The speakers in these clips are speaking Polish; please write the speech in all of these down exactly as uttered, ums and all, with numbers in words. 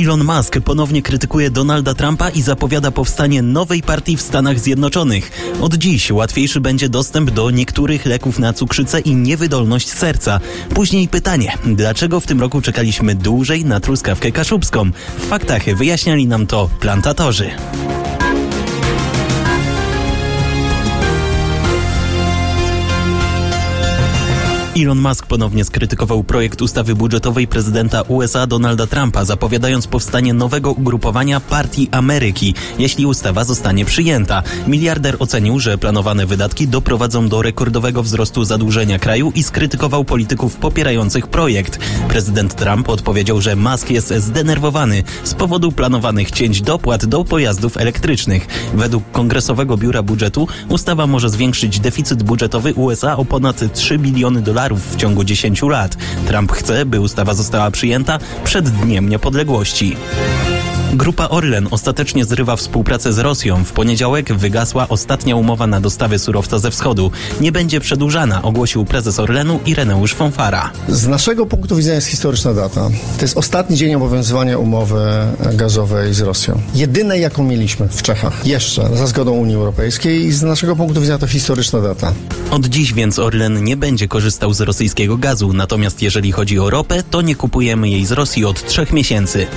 Elon Musk ponownie krytykuje Donalda Trumpa i zapowiada powstanie nowej partii w Stanach Zjednoczonych. Od dziś łatwiejszy będzie dostęp do niektórych leków na cukrzycę i niewydolność serca. Później pytanie, dlaczego w tym roku czekaliśmy dłużej na truskawkę kaszubską? W faktach wyjaśniali nam to plantatorzy. Elon Musk ponownie skrytykował projekt ustawy budżetowej prezydenta U S A Donalda Trumpa, zapowiadając powstanie nowego ugrupowania Partii Ameryki, jeśli ustawa zostanie przyjęta. Miliarder ocenił, że planowane wydatki doprowadzą do rekordowego wzrostu zadłużenia kraju i skrytykował polityków popierających projekt. Prezydent Trump odpowiedział, że Musk jest zdenerwowany z powodu planowanych cięć dopłat do pojazdów elektrycznych. Według Kongresowego Biura Budżetu ustawa może zwiększyć deficyt budżetowy U S A o ponad trzy biliony dolarów w ciągu dziesięciu lat. Trump chce, by ustawa została przyjęta przed Dniem Niepodległości. Grupa Orlen ostatecznie zrywa współpracę z Rosją. W poniedziałek wygasła ostatnia umowa na dostawy surowca ze wschodu. Nie będzie przedłużana, ogłosił prezes Orlenu Ireneusz Fonfara. Z naszego punktu widzenia jest historyczna data. To jest ostatni dzień obowiązywania umowy gazowej z Rosją. Jedynej, jaką mieliśmy w Czechach. Jeszcze za zgodą Unii Europejskiej i z naszego punktu widzenia to historyczna data. Od dziś więc Orlen nie będzie korzystał z rosyjskiego gazu. Natomiast jeżeli chodzi o ropę, to nie kupujemy jej z Rosji od trzech miesięcy.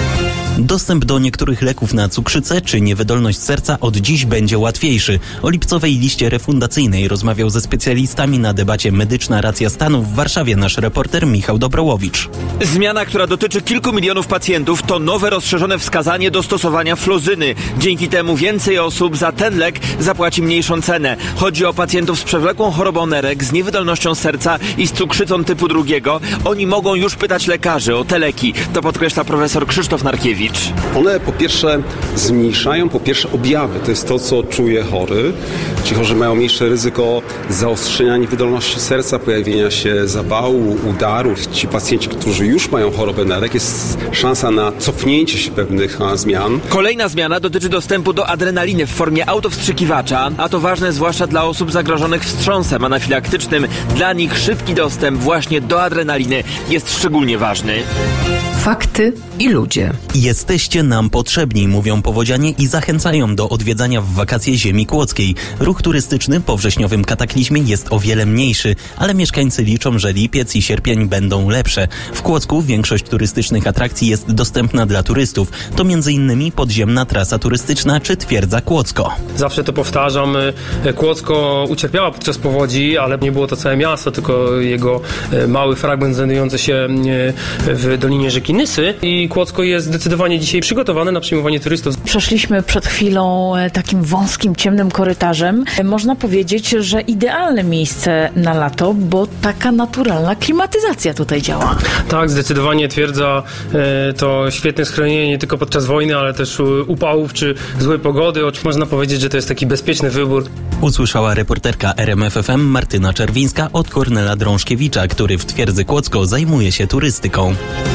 Dostęp do niektórych leków na cukrzycę czy niewydolność serca od dziś będzie łatwiejszy. O lipcowej liście refundacyjnej rozmawiał ze specjalistami na debacie Medyczna Racja Stanu w Warszawie nasz reporter Michał Dobrołowicz. Zmiana, która dotyczy kilku milionów pacjentów, to nowe rozszerzone wskazanie do stosowania flozyny. Dzięki temu więcej osób za ten lek zapłaci mniejszą cenę. Chodzi o pacjentów z przewlekłą chorobą nerek, z niewydolnością serca i z cukrzycą typu drugiego. Oni mogą już pytać lekarzy o te leki. To podkreśla profesor Krzysztof Narkiewicz. One po pierwsze zmniejszają po pierwsze objawy, to jest to, co czuje chory. Ci chorzy mają mniejsze ryzyko zaostrzenia niewydolności serca, pojawienia się zawału, udaru. Ci pacjenci, którzy już mają chorobę nerek, jest szansa na cofnięcie się pewnych a, zmian. Kolejna zmiana dotyczy dostępu do adrenaliny w formie autowstrzykiwacza, a to ważne zwłaszcza dla osób zagrożonych wstrząsem anafilaktycznym. Dla nich szybki dostęp właśnie do adrenaliny jest szczególnie ważny. Fakty i ludzie. Jesteście nam potrzebni, mówią powodzianie i zachęcają do odwiedzania w wakacje ziemi kłodzkiej. Ruch turystyczny po wrześniowym kataklizmie jest o wiele mniejszy, ale mieszkańcy liczą, że lipiec i sierpień będą lepsze. W Kłodzku większość turystycznych atrakcji jest dostępna dla turystów. To między innymi podziemna trasa turystyczna czy twierdza Kłodzko. Zawsze to powtarzam. Kłodzko ucierpiała podczas powodzi, ale nie było to całe miasto, tylko jego mały fragment znajdujący się w dolinie rzeki Nysy. I Kłodzko jest zdecydowanie dzisiaj przygotowane na przyjmowanie turystów. Przeszliśmy przed chwilą takim wąskim, ciemnym korytarzem. Można powiedzieć, że idealne miejsce na lato, bo taka naturalna klimatyzacja tutaj działa. Tak, zdecydowanie twierdza e, to świetne schronienie nie tylko podczas wojny, ale też upałów czy złej pogody. Można powiedzieć, że to jest taki bezpieczny wybór. Usłyszała reporterka R M F F M Martyna Czerwińska od Kornela Drążkiewicza, który w twierdzy Kłodzko zajmuje się turystyką.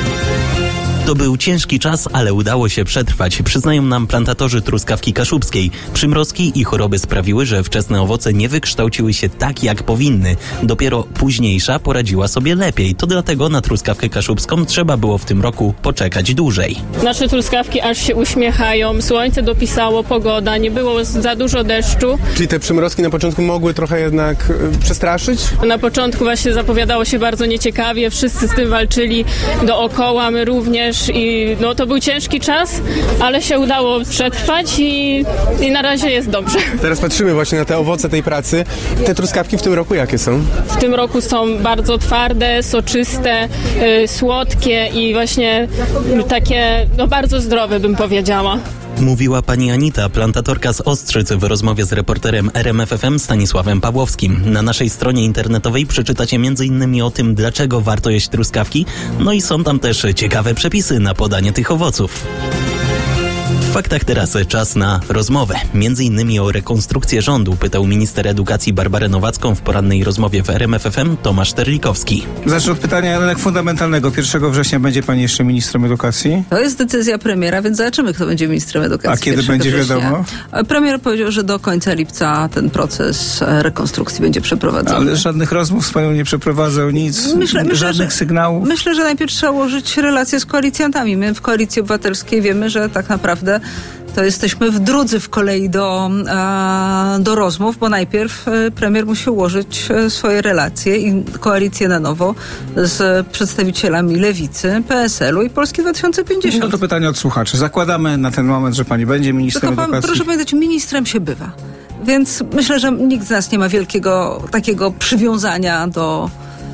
To był ciężki czas, ale udało się przetrwać, przyznają nam plantatorzy truskawki kaszubskiej. Przymrozki i choroby sprawiły, że wczesne owoce nie wykształciły się tak, jak powinny. Dopiero późniejsza poradziła sobie lepiej. To dlatego na truskawkę kaszubską trzeba było w tym roku poczekać dłużej. Nasze truskawki aż się uśmiechają, słońce dopisało, pogoda, nie było za dużo deszczu. Czyli te przymrozki na początku mogły trochę jednak y, przestraszyć? Na początku właśnie zapowiadało się bardzo nieciekawie, wszyscy z tym walczyli dookoła, my również. I no, to był ciężki czas, ale się udało przetrwać i, i na razie jest dobrze. Teraz patrzymy właśnie na te owoce tej pracy. Te truskawki w tym roku jakie są? W tym roku są bardzo twarde, soczyste, yy, słodkie i właśnie takie no, bardzo zdrowe, bym powiedziała. Mówiła pani Anita, plantatorka z Ostrzyc w rozmowie z reporterem R M F F M Stanisławem Pawłowskim. Na naszej stronie internetowej przeczytacie między innymi o tym, dlaczego warto jeść truskawki. No i są tam też ciekawe przepisy na podanie tych owoców. W faktach teraz czas na rozmowę. Między innymi o rekonstrukcję rządu pytał minister edukacji Barbarę Nowacką w porannej rozmowie w R M F F M Tomasz Terlikowski. Zacznę od pytania jednak fundamentalnego. pierwszego września będzie pani jeszcze ministrem edukacji? To jest decyzja premiera, więc zobaczymy, kto będzie ministrem edukacji. A kiedy będzie września. wiadomo? Premier powiedział, że do końca lipca ten proces rekonstrukcji będzie przeprowadzony. Ale żadnych rozmów z panią nie przeprowadzał, nic, myślę, myślę, żadnych że, sygnałów? Myślę, że najpierw trzeba ułożyć relacje z koalicjantami. My w Koalicji Obywatelskiej wiemy, że tak naprawdę to jesteśmy w drudzy w kolei do, a, do rozmów, bo najpierw premier musi ułożyć swoje relacje i koalicję na nowo z przedstawicielami Lewicy, P S L u i Polski dwa tysiące pięćdziesiąt. No to pytanie od słuchaczy. Zakładamy na ten moment, że pani będzie ministrem Tylko pan, edukacji. proszę pamiętać, ministrem się bywa. Więc myślę, że nikt z nas nie ma wielkiego takiego przywiązania do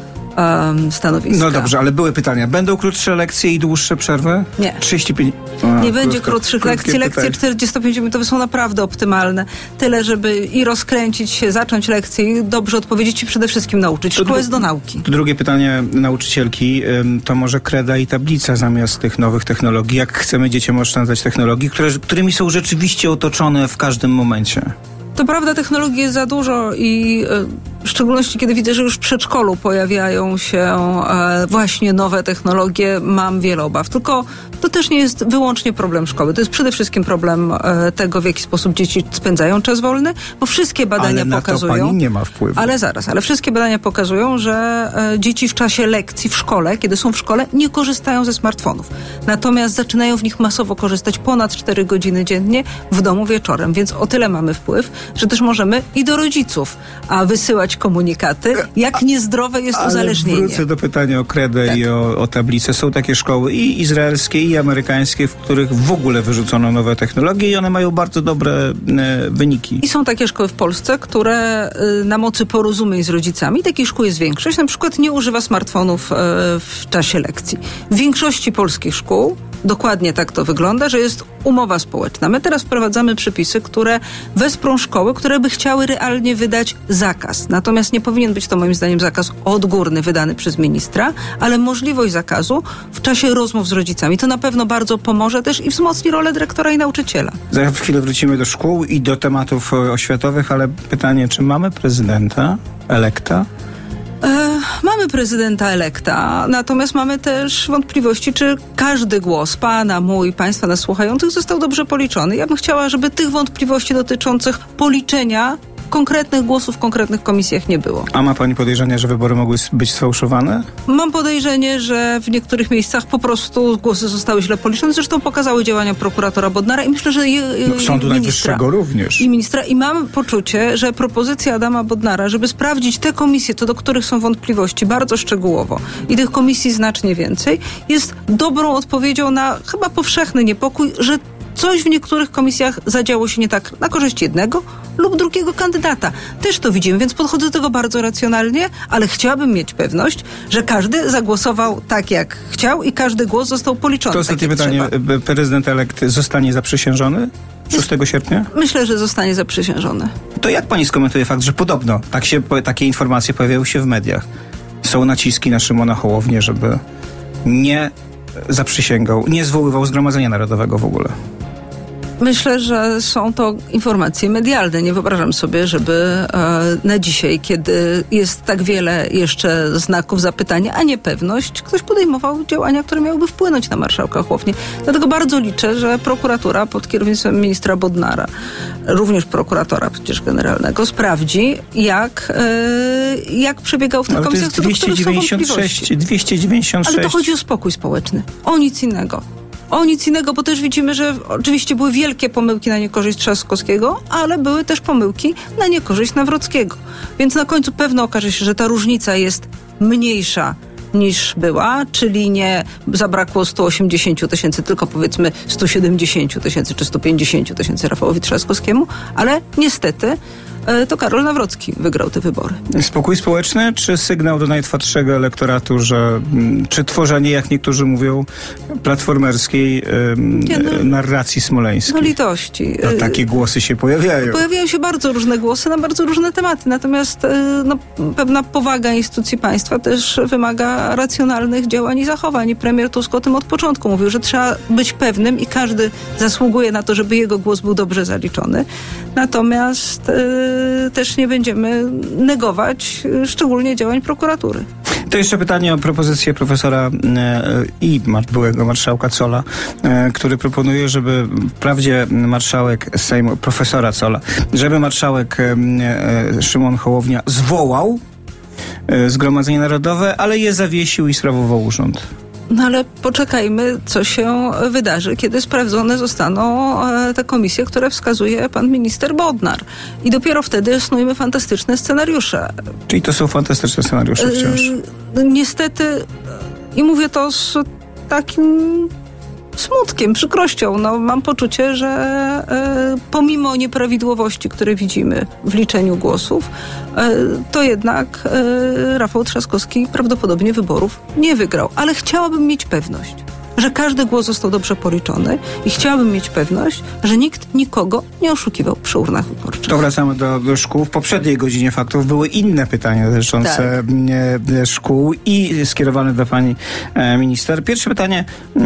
um, stanowiska. No dobrze, ale były pytania. Będą krótsze lekcje i dłuższe przerwy? Nie. trzydzieści pięć A, nie krótko, będzie krótszych lekcji. Lekcje czterdziestopięciominutowe są naprawdę optymalne. Tyle, żeby i rozkręcić się, zacząć lekcję i dobrze odpowiedzieć i przede wszystkim nauczyć. Szkoła jest do nauki. To drugie pytanie nauczycielki. To może kreda i tablica zamiast tych nowych technologii. Jak chcemy dzieciom oszczędzać technologii, które, którymi są rzeczywiście otoczone w każdym momencie? To prawda, technologii jest za dużo i y, w szczególności kiedy widzę, że już w przedszkolu pojawiają się y, właśnie nowe technologie, mam wiele obaw. Tylko to też nie jest wyłącznie problem szkoły. To jest przede wszystkim problem y, tego, w jaki sposób dzieci spędzają czas wolny, bo wszystkie badania ale na pokazują... to pani nie ma wpływu. Ale zaraz, ale wszystkie badania pokazują, że y, dzieci w czasie lekcji w szkole, kiedy są w szkole, nie korzystają ze smartfonów. Natomiast zaczynają w nich masowo korzystać ponad cztery godziny dziennie w domu wieczorem, więc o tyle mamy wpływ, że też możemy i do rodziców a wysyłać komunikaty, jak niezdrowe jest Ale uzależnienie. wrócę do pytania o kredę tak. i o, o tablicę. Są takie szkoły i izraelskie, i amerykańskie, w których w ogóle wyrzucono nowe technologie i one mają bardzo dobre e, wyniki. I są takie szkoły w Polsce, które y, na mocy porozumień z rodzicami, takich szkół jest większość, na przykład nie używa smartfonów y, w czasie lekcji. W większości polskich szkół dokładnie tak to wygląda, że jest umowa społeczna. My teraz wprowadzamy przepisy, które wesprą szkoły, które by chciały realnie wydać zakaz. Natomiast nie powinien być to moim zdaniem zakaz odgórny wydany przez ministra, ale możliwość zakazu w czasie rozmów z rodzicami. To na pewno bardzo pomoże też i wzmocni rolę dyrektora i nauczyciela. Za chwilę wrócimy do szkół i do tematów oświatowych, ale pytanie, czy mamy prezydenta elekta? E, mamy prezydenta elekta, natomiast mamy też wątpliwości, czy każdy głos pana, mój, państwa nas słuchających został dobrze policzony. Ja bym chciała, żeby tych wątpliwości dotyczących policzenia konkretnych głosów w konkretnych komisjach nie było. A ma pani podejrzenia, że wybory mogły być sfałszowane? Mam podejrzenie, że w niektórych miejscach po prostu głosy zostały źle policzone. Zresztą pokazały działania prokuratora Bodnara i myślę, że je, no, Sądu Najwyższego również. I ministra. I mam poczucie, że propozycja Adama Bodnara, żeby sprawdzić te komisje, co do których są wątpliwości, bardzo szczegółowo i tych komisji znacznie więcej, jest dobrą odpowiedzią na chyba powszechny niepokój, że coś w niektórych komisjach zadziało się nie tak na korzyść jednego lub drugiego kandydata. Też to widzimy, więc podchodzę do tego bardzo racjonalnie, ale chciałabym mieć pewność, że każdy zagłosował tak, jak chciał i każdy głos został policzony. To ostatnie tak, pytanie. Trzeba. Prezydent elekt zostanie zaprzysiężony szóstego sierpnia? Myślę, że zostanie zaprzysiężony. To jak pani skomentuje fakt, że podobno tak się, takie informacje pojawiają się w mediach? Są naciski na Szymona Hołownię, żeby nie zaprzysięgał, nie zwoływał Zgromadzenia Narodowego w ogóle. Myślę, że są to informacje medialne. Nie wyobrażam sobie, żeby e, na dzisiaj, kiedy jest tak wiele jeszcze znaków zapytania, a niepewność, ktoś podejmował działania, które miałyby wpłynąć na marszałka Hołownię. Dlatego bardzo liczę, że prokuratura pod kierownictwem ministra Bodnara, również prokuratora przecież generalnego, sprawdzi, jak, e, jak przebiegał w tych komisjach, co do których są wątpliwości. dwieście dziewięćdziesiąt sześć. Ale to chodzi o spokój społeczny. O nic innego. O nic innego, bo też widzimy, że oczywiście były wielkie pomyłki na niekorzyść Trzaskowskiego, ale były też pomyłki na niekorzyść Nawrockiego. Więc na końcu pewno okaże się, że ta różnica jest mniejsza niż była, czyli nie zabrakło sto osiemdziesiąt tysięcy, tylko powiedzmy sto siedemdziesiąt tysięcy czy sto pięćdziesiąt tysięcy Rafałowi Trzaskowskiemu, ale niestety to Karol Nawrocki wygrał te wybory. Spokój społeczny, czy sygnał do najtwardszego elektoratu, że czy tworzenie, jak niektórzy mówią, platformerskiej Nie, no, narracji smoleńskiej? No litości. No, takie głosy się pojawiają. Pojawiają się bardzo różne głosy na bardzo różne tematy, natomiast no, pewna powaga instytucji państwa też wymaga racjonalnych działań i zachowań. I premier Tusk o tym od początku mówił, że trzeba być pewnym i każdy zasługuje na to, żeby jego głos był dobrze zaliczony. Natomiast y, też nie będziemy negować y, szczególnie działań prokuratury. To jeszcze pytanie o propozycję profesora e, i byłego marszałka Zolla, e, który proponuje, żeby wprawdzie marszałek Sejmu, profesora Zolla, żeby marszałek e, e, Szymon Hołownia zwołał e, Zgromadzenie Narodowe, ale je zawiesił i sprawował urząd. No ale poczekajmy, co się wydarzy, kiedy sprawdzone zostaną te komisje, które wskazuje pan minister Bodnar. I dopiero wtedy snujmy fantastyczne scenariusze. Czyli to są fantastyczne scenariusze wciąż? Yy, niestety, i mówię to z takim smutkiem, przykrością. No, mam poczucie, że e, pomimo nieprawidłowości, które widzimy w liczeniu głosów, e, to jednak e, Rafał Trzaskowski prawdopodobnie wyborów nie wygrał. Ale chciałabym mieć pewność, że każdy głos został dobrze policzony i chciałabym mieć pewność, że nikt nikogo nie oszukiwał przy urnach wyborczych. To wracamy do, do szkół. W poprzedniej godzinie faktów były inne pytania dotyczące tak. szkół i skierowane do pani minister. Pierwsze pytanie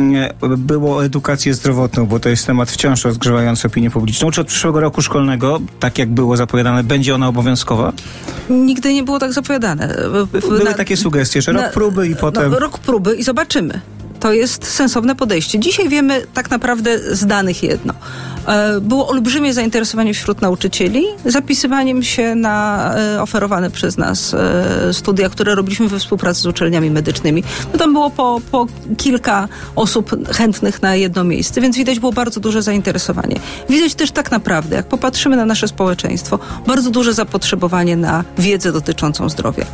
było o edukację zdrowotną, bo to jest temat wciąż rozgrzewający opinię publiczną. Czy od przyszłego roku szkolnego, tak jak było zapowiadane, będzie ona obowiązkowa? Nigdy nie było tak zapowiadane. Były na, takie sugestie, że rok na, próby i potem... No, rok próby i zobaczymy. To jest sensowne podejście. Dzisiaj wiemy tak naprawdę z danych jedno. Było olbrzymie zainteresowanie wśród nauczycieli zapisywaniem się na oferowane przez nas studia, które robiliśmy we współpracy z uczelniami medycznymi. No tam było po, po kilka osób chętnych na jedno miejsce, więc widać było bardzo duże zainteresowanie. Widać też tak naprawdę, jak popatrzymy na nasze społeczeństwo, bardzo duże zapotrzebowanie na wiedzę dotyczącą zdrowia.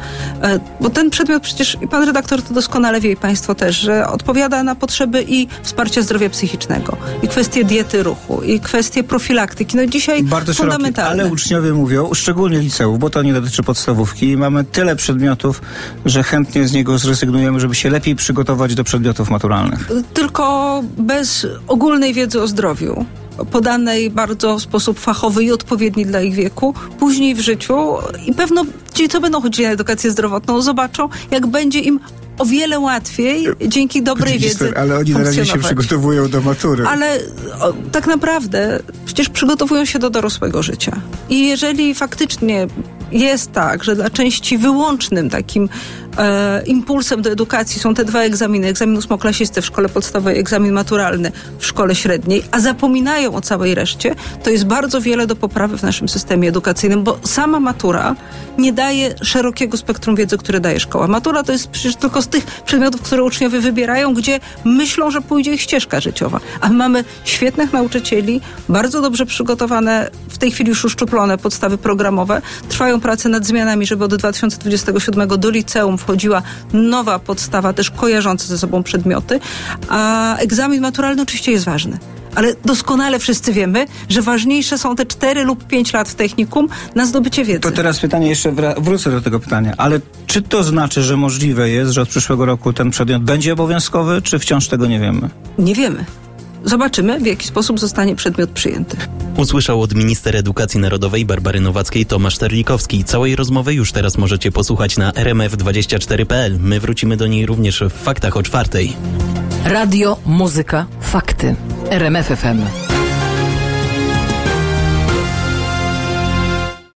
Bo ten przedmiot przecież, i pan redaktor to doskonale wie i państwo też, że odpowiada na potrzeby i wsparcia zdrowia psychicznego, i kwestie diety ruchu, i kwestie profilaktyki. No dzisiaj bardzo fundamentalne. Szerokie, ale uczniowie mówią, szczególnie liceów, bo to nie dotyczy podstawówki, mamy tyle przedmiotów, że chętnie z niego zrezygnujemy, żeby się lepiej przygotować do przedmiotów maturalnych. Tylko bez ogólnej wiedzy o zdrowiu, podanej bardzo w sposób fachowy i odpowiedni dla ich wieku, później w życiu i pewno ci, co będą chodzili na edukację zdrowotną, zobaczą, jak będzie im o wiele łatwiej dzięki dobrej wiedzy. Ale oni na razie się przygotowują do matury. Ale o, tak naprawdę przecież przygotowują się do dorosłego życia. I jeżeli faktycznie jest tak, że dla części wyłącznym takim e, impulsem do edukacji są te dwa egzaminy, egzamin ósmoklasisty w szkole podstawowej, egzamin maturalny w szkole średniej, a zapominają o całej reszcie, to jest bardzo wiele do poprawy w naszym systemie edukacyjnym, bo sama matura nie daje szerokiego spektrum wiedzy, które daje szkoła. Matura to jest przecież tylko z tych przedmiotów, które uczniowie wybierają, gdzie myślą, że pójdzie ich ścieżka życiowa. A my mamy świetnych nauczycieli, bardzo dobrze przygotowane, w tej chwili już uszczuplone podstawy programowe. Trwają prace nad zmianami, żeby od dwa tysiące dwudziestego siódmego do liceum wchodziła nowa podstawa, też kojarząca ze sobą przedmioty. A egzamin maturalny oczywiście jest ważny. Ale doskonale wszyscy wiemy, że ważniejsze są te cztery lub pięć lat w technikum na zdobycie wiedzy. To teraz pytanie, jeszcze wra- wrócę do tego pytania, ale czy to znaczy, że możliwe jest, że od przyszłego roku ten przedmiot będzie obowiązkowy, czy wciąż tego nie wiemy? Nie wiemy. Zobaczymy, w jaki sposób zostanie przedmiot przyjęty. Usłyszał od minister edukacji narodowej Barbary Nowackiej Tomasz Terlikowski. Całej rozmowy już teraz możecie posłuchać na r m f dwadzieścia cztery kropka p l. My wrócimy do niej również w faktach o czwartej. Radio, muzyka, fakty. R M F F M.